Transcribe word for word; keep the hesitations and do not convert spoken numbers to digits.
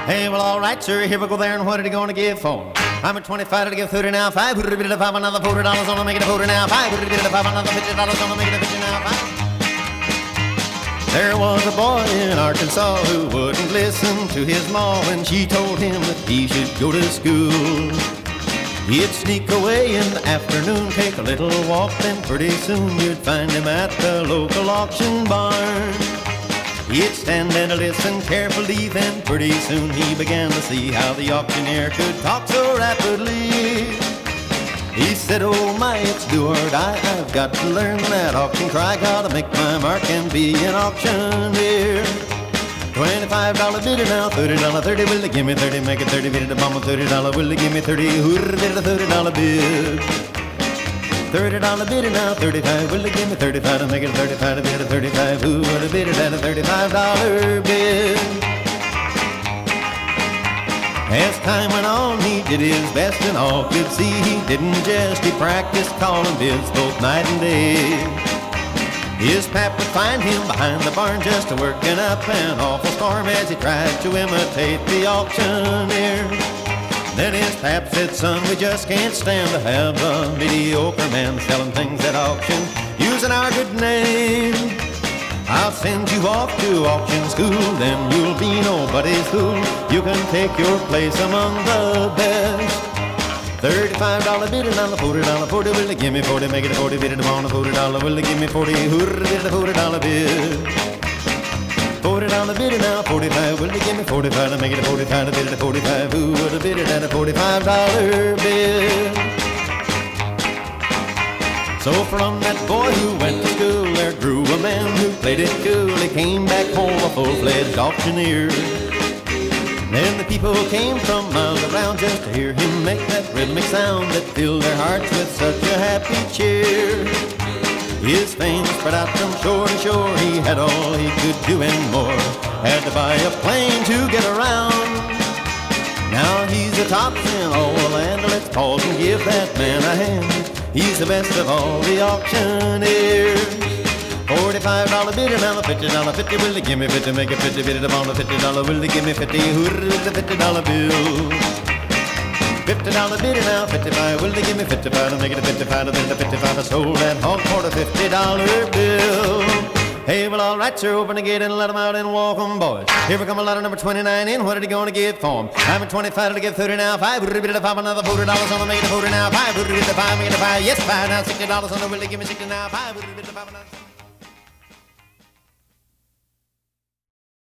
Hey, well, all right, sir, here we go there, and what are you going to give for 'em? I'm at twenty-five to give thirty now, five. Put a bit of five, another forty dollars on to make it a forty now, five. Put a bit of five, another fifty dollars on to make it a fifty now, five. There was a boy in Arkansas who wouldn't listen to his ma when she told him that he should go to school. He'd sneak away in the afternoon, take a little walk, then pretty soon you'd find him at the local auction barn. He'd stand and listen carefully, then pretty soon he began to see how the auctioneer could talk so rapidly. He said, oh my, it's do or die, I've got to learn that auction cry, gotta make my mark and be an auctioneer. Twenty-five dollar bidder now, thirty dollar thirty, will they give me thirty, make it thirty, bid it a bomb, thirty dollar, will they give me thirty, hooray, bid it a thirty dollar bid. Thirty dollar bidder now, thirty-five, will they give me thirty-five to make it a thirty-five, to bid a thirty-five, who would have bid it at a thirty-five dollar bid? As time went on, he did his best and all could see he didn't jest, he practiced calling bids both night and day. His pap would find him behind the barn just working up an awful storm as he tried to imitate the auctioneer. Then his pap said, son, we just can't stand to have a mediocre man selling things at auction using our good name. I'll send you off to auction school, then you'll be nobody's fool. You can take your place among the best. Thirty-five dollar bidder now, the forty dollar forty, will they give me forty, make it a forty, bid it on a forty dollar, will they give me forty, hooray, bid it a forty dollar bid. Forty dollar bidder now, forty-five, will they give me forty-five to make it a forty-five, to bid it a forty-five, who would have bid it at a forty-five dollar bid? So from that boy who went to school, there grew a man who played it cool. He came back home a full-fledged auctioneer. Then the people came from miles around just to hear him make that rhythmic sound that filled their hearts with such a happy cheer. His fame spread out from shore to shore, he had all he could do and more. Had to buy a plane to get around. Now he's the top in all the land, let's pause and give that man a hand. He's the best of all the auctioneers. Forty-five dollar bidder now, the fifty dollar fifty, will they give me fifty, make it fifty, bid it upon the fifty dollar, will they give me fifty, hooray, the fifty dollar bill. Fifty dollar bidder now, fifty-five, will they give me fifty-five to make it a fifty-five, to bid it a fifty-five, I sold that hog for the fifty dollar bill. Hey, well, all right, sir, open the gate and let 'em out and walk 'em, boys. Here we come a lot of number twenty-nine in, what are you going to give for 'em? I'm at twenty-five to give thirty now, five, would it be the five, another forty dollars on to make it a forty now, five, would it be the five, make it a five, yes, five, now sixty dollars on the, will they give me sixty now, five, would it be the five, another